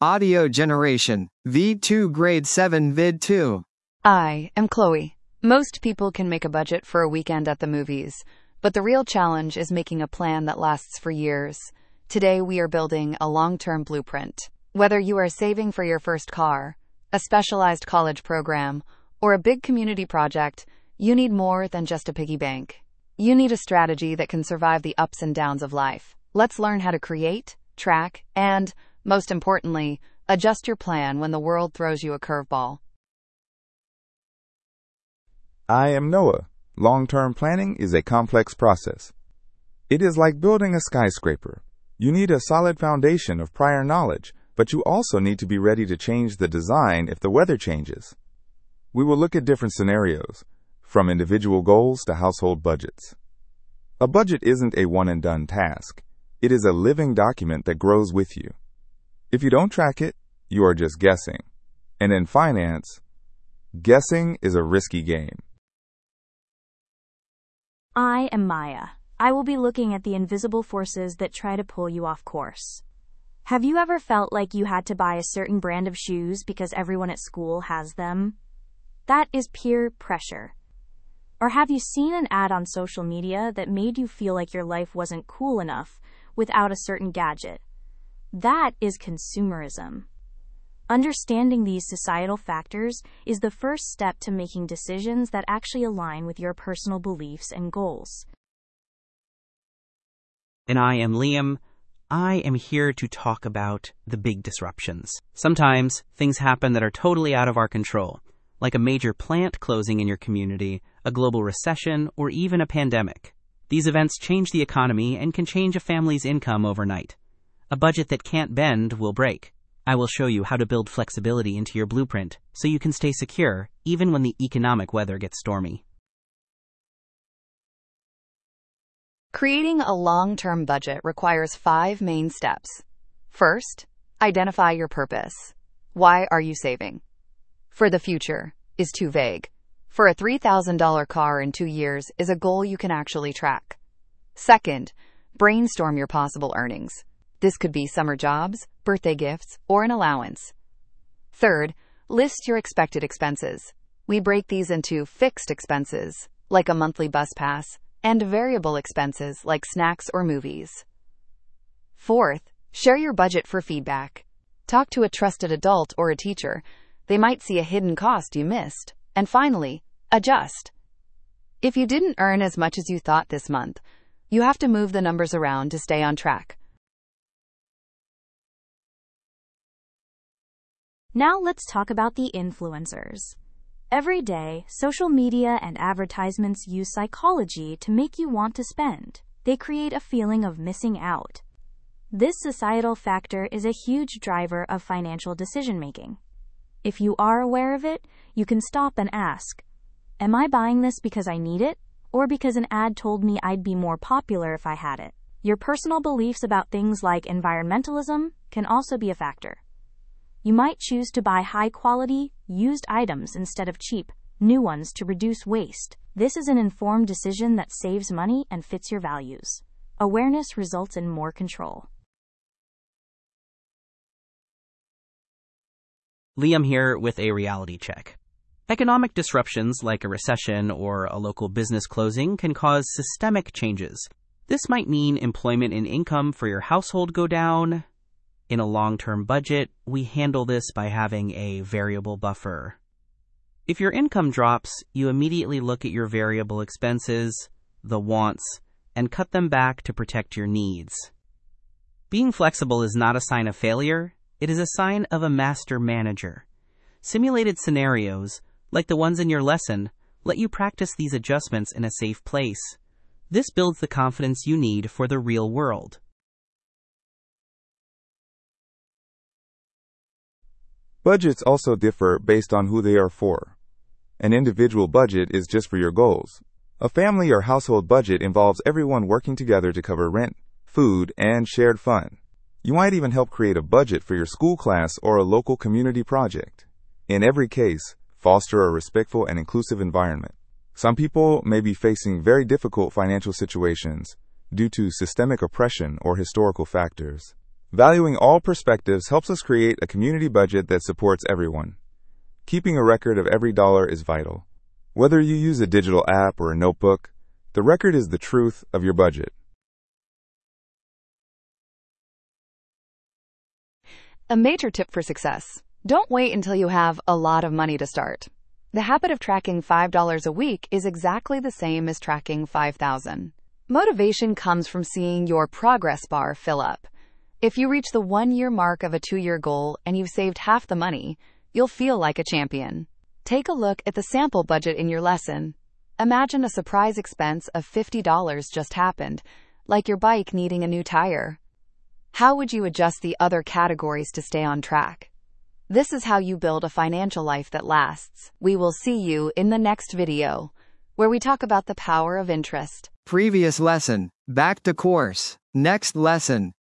Audio generation, V2 Grade 7 Vid 2. I am Chloe. Most people can make a budget for a weekend at the movies, but the real challenge is making a plan that lasts for years. Today we are building a long-term blueprint. Whether you are saving for your first car, a specialized college program, or a big community project, you need more than just a piggy bank. You need a strategy that can survive the ups and downs of life. Let's learn how to create, track, and, most importantly, adjust your plan when the world throws you a curveball. I am Noah. Long-term planning is a complex process. It is like building a skyscraper. You need a solid foundation of prior knowledge, but you also need to be ready to change the design if the weather changes. We will look at different scenarios, from individual goals to household budgets. A budget isn't a one-and-done task. It is a living document that grows with you. If you don't track it, you are just guessing. And in finance, guessing is a risky game. I am Maya. I will be looking at the invisible forces that try to pull you off course. Have you ever felt like you had to buy a certain brand of shoes because everyone at school has them? That is peer pressure. Or have you seen an ad on social media that made you feel like your life wasn't cool enough without a certain gadget? That is consumerism. Understanding these societal factors is the first step to making decisions that actually align with your personal beliefs and goals. And I am Liam. I am here to talk about the big disruptions. Sometimes things happen that are totally out of our control, like a major plant closing in your community, a global recession, or even a pandemic. These events change the economy and can change a family's income overnight. A budget that can't bend will break. I will show you how to build flexibility into your blueprint so you can stay secure even when the economic weather gets stormy. Creating a long-term budget requires 5 main steps. First, identify your purpose. Why are you saving? For the future is too vague. For a $3,000 car in 2 years is a goal you can actually track. Second, brainstorm your possible earnings. This could be summer jobs, birthday gifts, or an allowance. Third, list your expected expenses. We break these into fixed expenses, like a monthly bus pass, and variable expenses like snacks or movies. Fourth, share your budget for feedback. Talk to a trusted adult or a teacher. They might see a hidden cost you missed. And finally, adjust. If you didn't earn as much as you thought this month, you have to move the numbers around to stay on track. Now let's talk about the influencers. Every day, social media and advertisements use psychology to make you want to spend. They create a feeling of missing out. This societal factor is a huge driver of financial decision-making. If you are aware of it, you can stop and ask, am I buying this because I need it, or because an ad told me I'd be more popular if I had it? Your personal beliefs about things like environmentalism can also be a factor. You might choose to buy high-quality, used items instead of cheap, new ones to reduce waste. This is an informed decision that saves money and fits your values. Awareness results in more control. Liam here with a reality check. Economic disruptions like a recession or a local business closing can cause systemic changes. This might mean employment and income for your household go down. In a long-term budget, we handle this by having a variable buffer. If your income drops, you immediately look at your variable expenses, the wants, and cut them back to protect your needs. Being flexible is not a sign of failure. It is a sign of a master manager. Simulated scenarios, like the ones in your lesson, let you practice these adjustments in a safe place. This builds the confidence you need for the real world. Budgets also differ based on who they are for. An individual budget is just for your goals. A family or household budget involves everyone working together to cover rent, food, and shared fun. You might even help create a budget for your school class or a local community project. In every case, foster a respectful and inclusive environment. Some people may be facing very difficult financial situations due to systemic oppression or historical factors. Valuing all perspectives helps us create a community budget that supports everyone. Keeping a record of every dollar is vital. Whether you use a digital app or a notebook, the record is the truth of your budget. A major tip for success: don't wait until you have a lot of money to start. The habit of tracking $5 a week is exactly the same as tracking 5,000. Motivation comes from seeing your progress bar fill up. If you reach the 1-year mark of a 2-year goal and you've saved half the money, you'll feel like a champion. Take a look at the sample budget in your lesson. Imagine a surprise expense of $50 just happened, like your bike needing a new tire. How would you adjust the other categories to stay on track? This is how you build a financial life that lasts. We will see you in the next video, where we talk about the power of interest. Previous lesson. Back to course. Next lesson.